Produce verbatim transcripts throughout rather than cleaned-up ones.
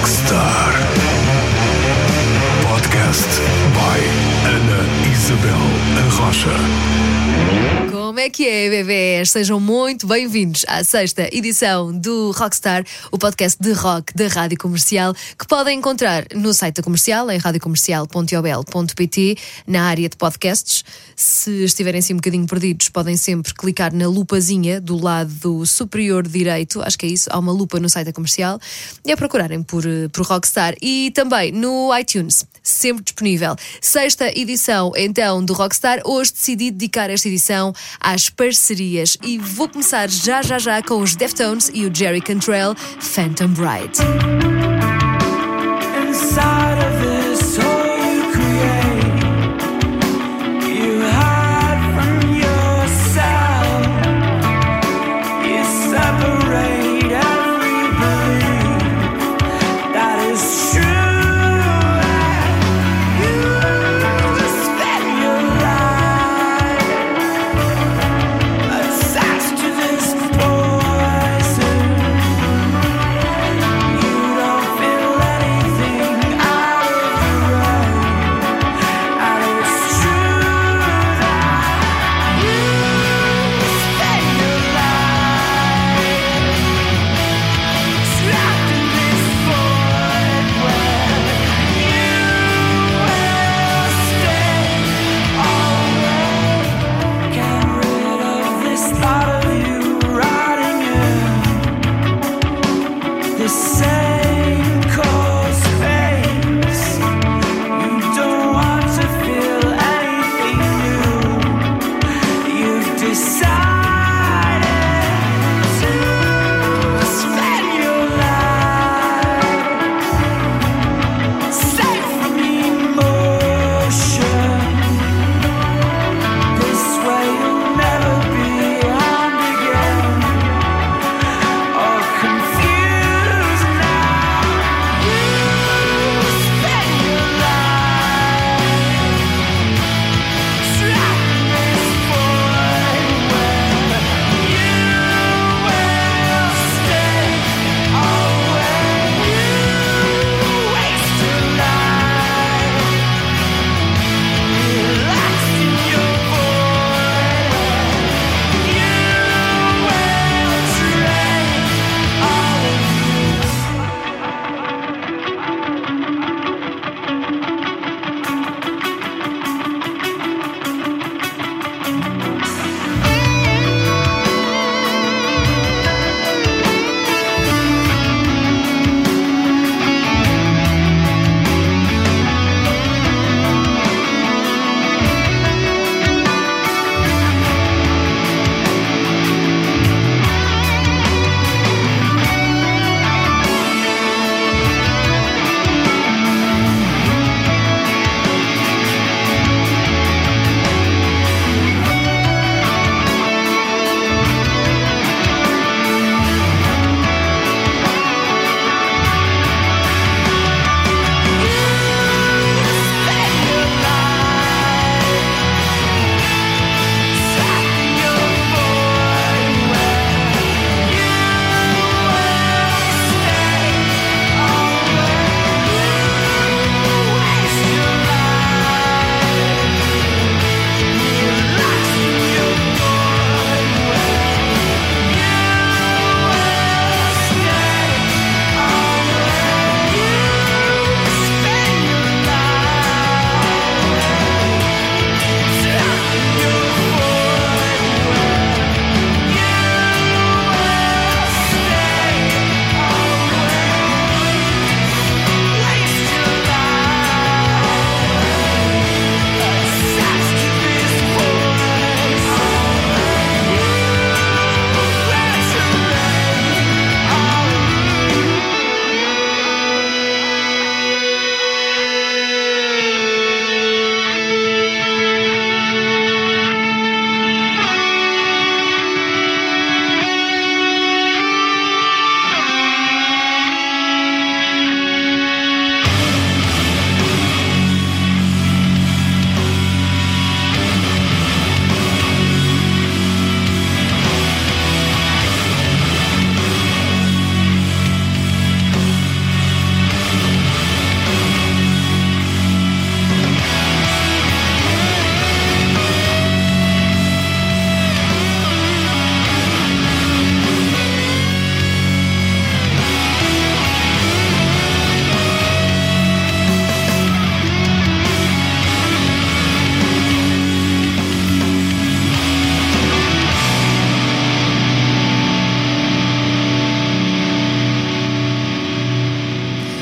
Rockstar. Podcast by Ana Isabel Arrocha. Como é que é, bebês? Sejam muito bem-vindos à sexta edição do Rockstar, o podcast de rock da Rádio Comercial, que podem encontrar no site da Comercial, em radiocomercial ponto i o b l ponto p t, na área de podcasts. Se estiverem assim um bocadinho perdidos, podem sempre clicar na lupazinha do lado superior direito, acho que é isso, há uma lupa no site da Comercial, e a procurarem por, por Rockstar. E também no iTunes, sempre disponível. Sexta edição, então, do Rockstar. Hoje decidi dedicar esta edição às parcerias e vou começar já, já, já com os Deftones e o Jerry Cantrell, Phantom Bride. Inside of this hole you create, you hide from yourself, you separate every belief that is true. Out of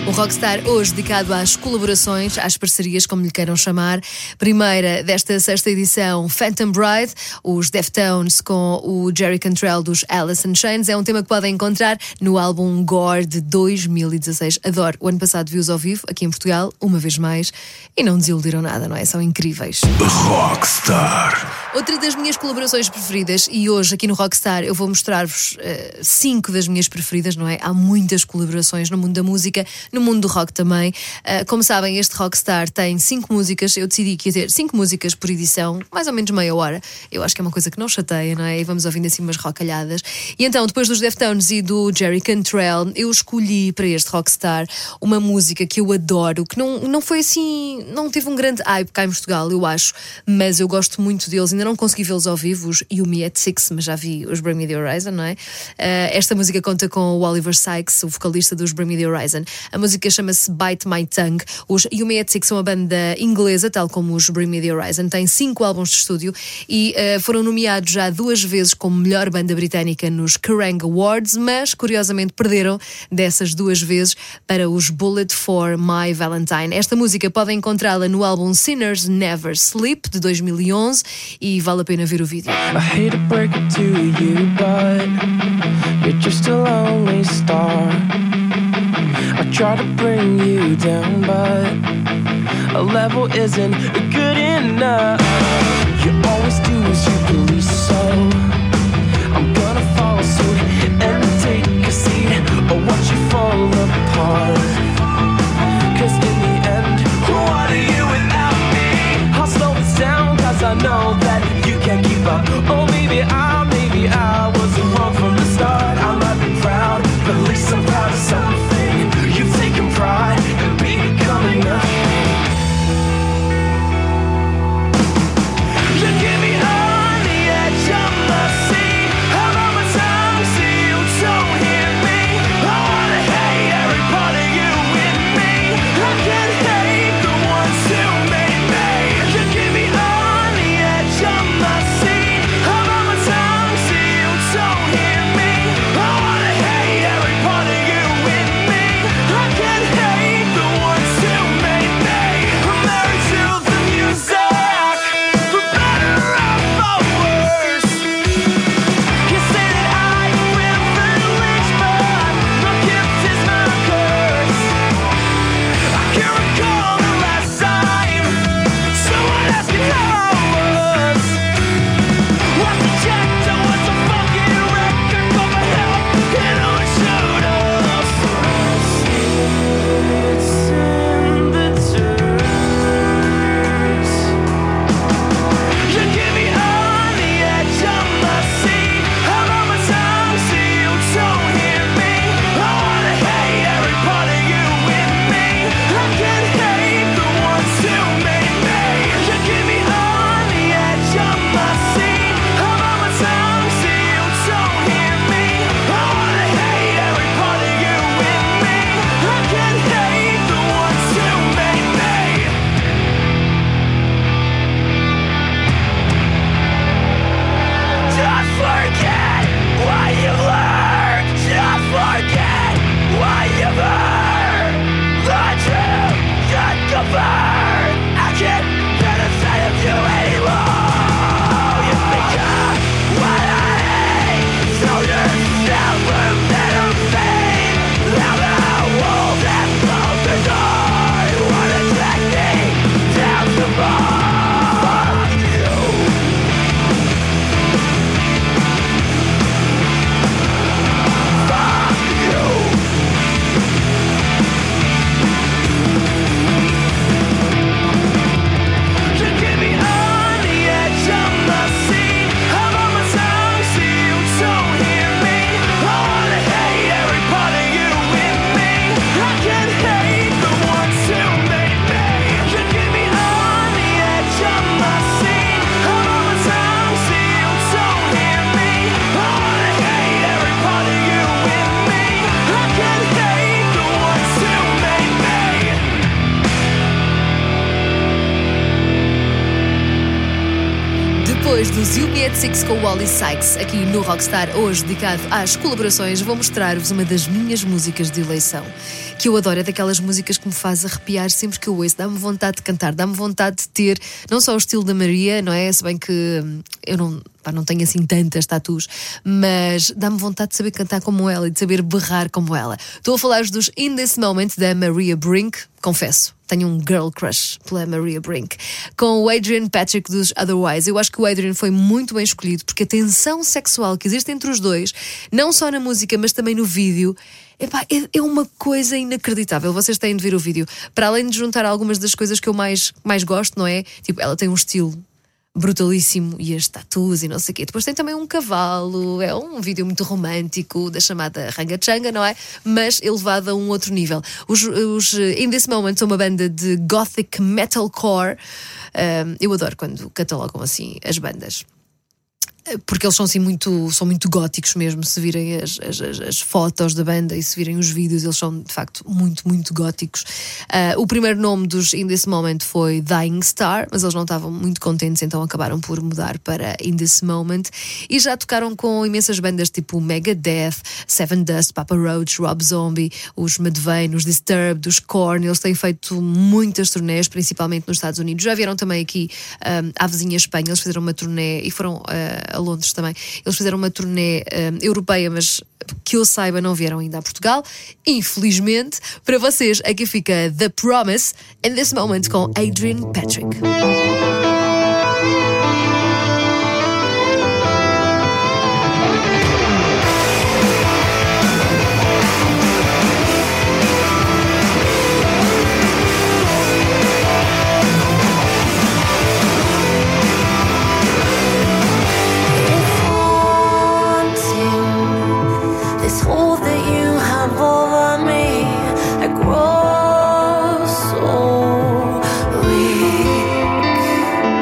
O Rockstar hoje dedicado às colaborações, às parcerias, como lhe queiram chamar. Primeira desta sexta edição, Phantom Bride, os Deftones com o Jerry Cantrell dos Alice in Chains. É um tema que podem encontrar no álbum Gore de dois mil e dezasseis. Adoro. O ano passado vi-os ao vivo, aqui em Portugal, uma vez mais, e não desiludiram nada, não é? São incríveis. Rockstar. Outra das minhas colaborações preferidas, e hoje aqui no Rockstar eu vou mostrar-vos uh, cinco das minhas preferidas, não é? Há muitas colaborações no mundo da música, no mundo do rock também. Uh, como sabem, este Rockstar tem cinco músicas. Eu decidi que ia ter cinco músicas por edição, mais ou menos meia hora. Eu acho que é uma coisa que não chateia, não é? E vamos ouvindo assim umas rockalhadas. E então, depois dos Deftones e do Jerry Cantrell, eu escolhi para este Rockstar uma música que eu adoro, que não, não foi assim, não teve um grande hype cá em Portugal, eu acho, mas eu gosto muito deles. Ainda não consegui vê-los ao vivo, os You Me at Six, mas já vi os Bring Me the Horizon, não é? Uh, esta música conta com o Oliver Sykes, o vocalista dos Bring Me the Horizon. A música chama-se Bite My Tongue. Os You Me at Six são uma banda inglesa, tal como os Bring Me the Horizon. Tem cinco álbuns de estúdio e uh, foram nomeados já duas vezes como melhor banda britânica nos Kerrang Awards, mas curiosamente perderam dessas duas vezes para os Bullet for My Valentine. Esta música podem encontrá-la no álbum Sinners Never Sleep de dois mil e onze e vale a pena ver o vídeo. I hate to break it to you, but you're just a lonely star. I try to bring you down, but a level isn't good enough. You always do as you believe, so I'm gonna follow suit and take a seat or watch you fall apart. Cause in the end, what are you without me? I'll slow this down cause I know that you can't keep up. Oh, maybe I, maybe I was wrong from the start. I'm not proud, but at least I'm proud of something. You've taken pride in becoming nothing. You get me on the edge of the sea. I'm on my tongue, see dois dos You Me at Six com o Wally Sykes, aqui no Rockstar, hoje dedicado às colaborações. Vou mostrar-vos uma das minhas músicas de eleição, que eu adoro, é daquelas músicas que me faz arrepiar sempre que eu ouço, dá-me vontade de cantar, dá-me vontade de ter, não só o estilo da Maria, não é? Se bem que eu não, pá, não tenho assim tantas tatus, mas dá-me vontade de saber cantar como ela e de saber berrar como ela. Estou a falar-vos dos In This Moment da Maria Brink, confesso. Tenho um girl crush pela Maria Brink. Com o Adrian Patrick dos Otherwise. Eu acho que o Adrian foi muito bem escolhido, porque a tensão sexual que existe entre os dois, não só na música, mas também no vídeo, epá, é, é uma coisa inacreditável. Vocês têm de ver o vídeo. Para além de juntar algumas das coisas que eu mais, mais gosto, não é? Tipo, ela tem um estilo brutalíssimo e as tatuas e não sei o quê. Depois tem também um cavalo, é um vídeo muito romântico da chamada Ranga-Changa, não é? Mas elevado a um outro nível. Os, os In This Moment são uma banda de gothic metalcore. Um, eu adoro quando catalogam assim as bandas, porque eles são assim muito, são muito góticos mesmo. Se virem as, as, as fotos da banda e se virem os vídeos, eles são de facto muito, muito góticos. Uh, o primeiro nome dos In This Moment foi Dying Star, mas eles não estavam muito contentes, então acabaram por mudar para In This Moment. E já tocaram com imensas bandas tipo Megadeth, Seven Dust, Papa Roach, Rob Zombie, os Mudvayne, os Disturbed, os Korn. Eles têm feito muitas turnés, principalmente nos Estados Unidos. Já vieram também aqui um, à vizinha Espanha. Eles fizeram uma turnê e foram uh, a Londres também. Eles fizeram uma turnê um, europeia, mas que eu saiba não vieram ainda a Portugal. Infelizmente, para vocês aqui fica The Promise In This Moment com Adrian Patrick. Grow so weak.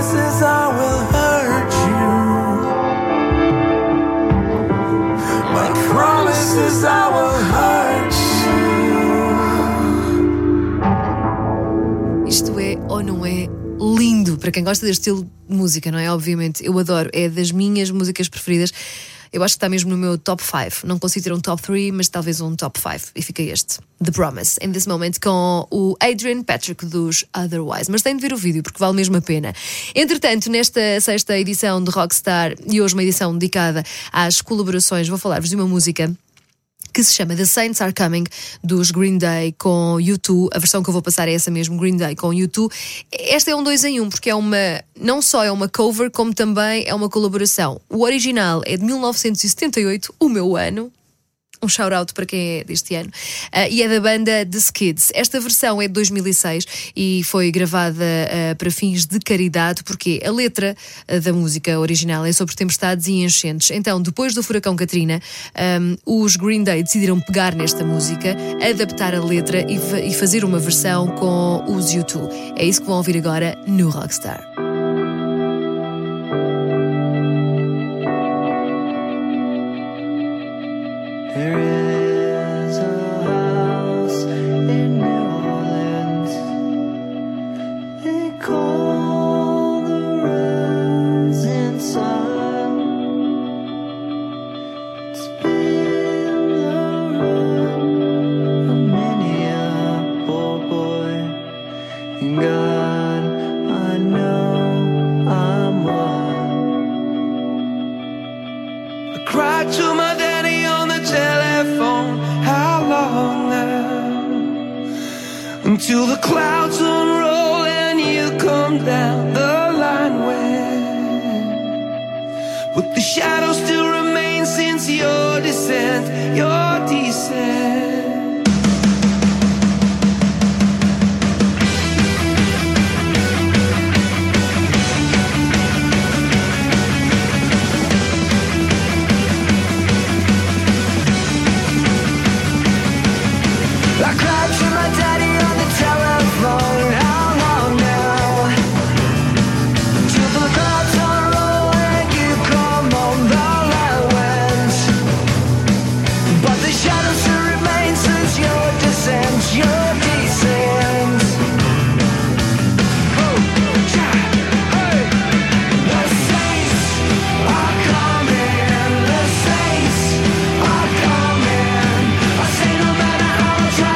promises I will hurt you. My promises I will hurt you. Isto é ou não é lindo? Para quem gosta deste estilo de música, não é? Obviamente, eu adoro, é das minhas músicas preferidas. Eu acho que está mesmo no meu top cinco. Não consigo ter um top três, mas talvez um top cinco. E fica este, The Promise, in this moment, com o Adrian Patrick dos Otherwise. Mas tem de ver o vídeo, porque vale mesmo a pena. Entretanto, nesta sexta edição de Rockstar, e hoje uma edição dedicada às colaborações, vou falar-vos de uma música que se chama The Saints Are Coming, dos Green Day com U dois. A versão que eu vou passar é essa mesmo, Green Day com U dois. Esta é um dois em um, porque é uma, não só é uma cover, como também é uma colaboração. O original é de mil novecentos e setenta e oito, o meu ano. Um shout-out para quem é deste ano. Uh, e é da banda The Skids. Esta versão é de dois mil e seis e foi gravada uh, para fins de caridade, porque a letra uh, da música original é sobre tempestades e enchentes. Então, depois do furacão Katrina, um, os Green Day decidiram pegar nesta música, adaptar a letra e, fa- e fazer uma versão com os U dois. É isso que vão ouvir agora no Rockstar. There is a house in New Orleans they call the rising sun. It's been the run of many a poor boy, and God, I know I'm one. I cried to my daddy on the telephone. How long now? Until the clouds unroll and you come down the line when, but the shadow still remains since your descent, your descent. I cried to my daddy on the telephone. How long now? Till the clouds unroll and you come on the line winds. But the shadow still remains since your descent, your descent. Oh, yeah, hey. The saints are coming. The saints are coming. I say no matter how I try.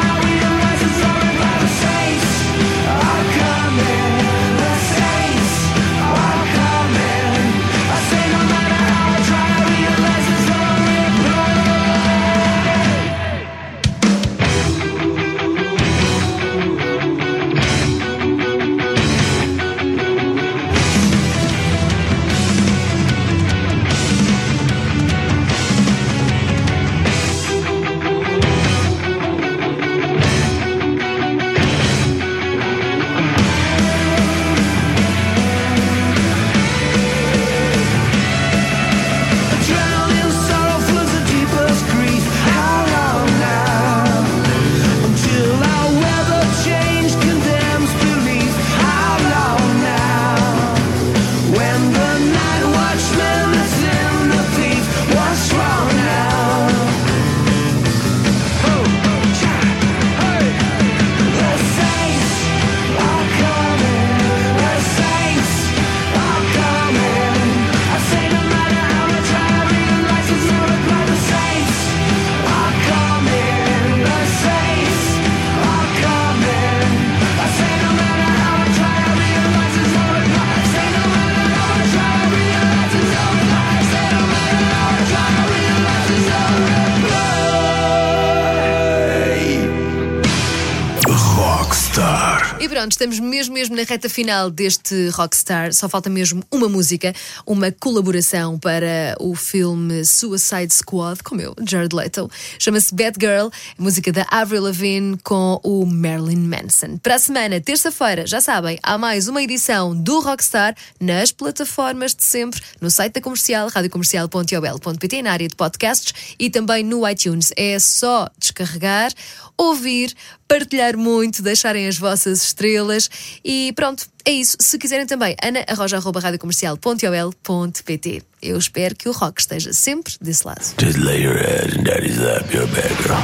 E pronto, estamos mesmo, mesmo na reta final deste Rockstar. Só falta mesmo uma música, uma colaboração para o filme Suicide Squad, com o meu Jared Leto. Chama-se Bad Girl, música da Avril Lavigne com o Marilyn Manson. Para a semana, terça-feira, já sabem, há mais uma edição do Rockstar nas plataformas de sempre, no site da Comercial, rádio comercial ponto i o l ponto p t, na área de podcasts e também no iTunes. É só descarregar, ouvir, partilhar muito, deixarem as vossas estrelas e pronto, é isso. Se quiserem também, ana arroja arroba radiocomercial ponto ol ponto pt. Eu espero que o rock esteja sempre desse lado. Just lay your head and daddy's up your bad girl.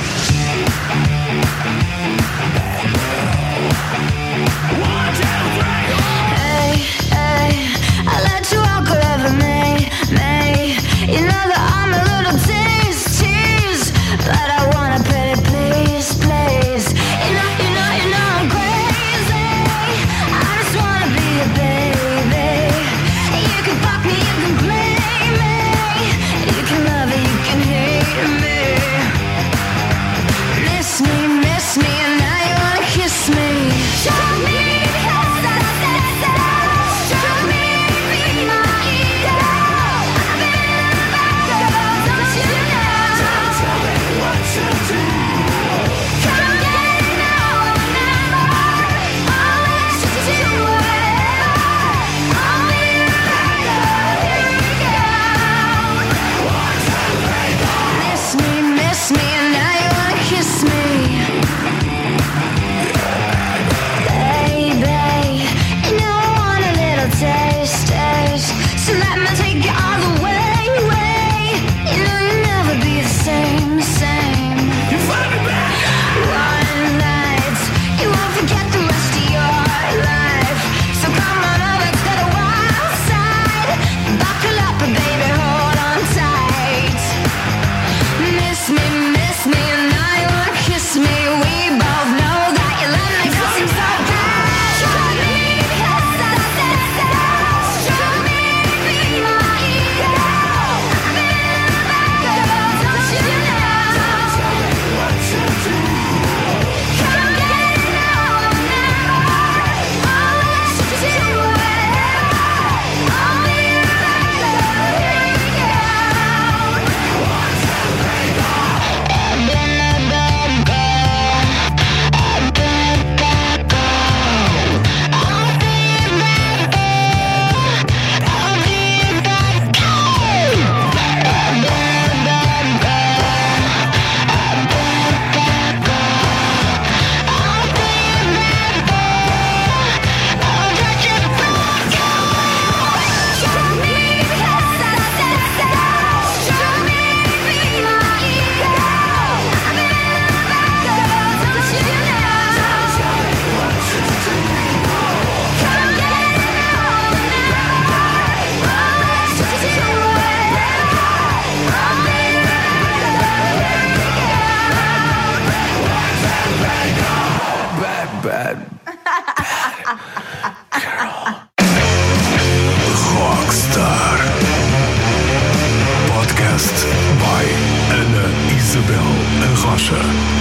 Bad, bad girl. Rockstar Podcast by Ana Isabel Arrocha.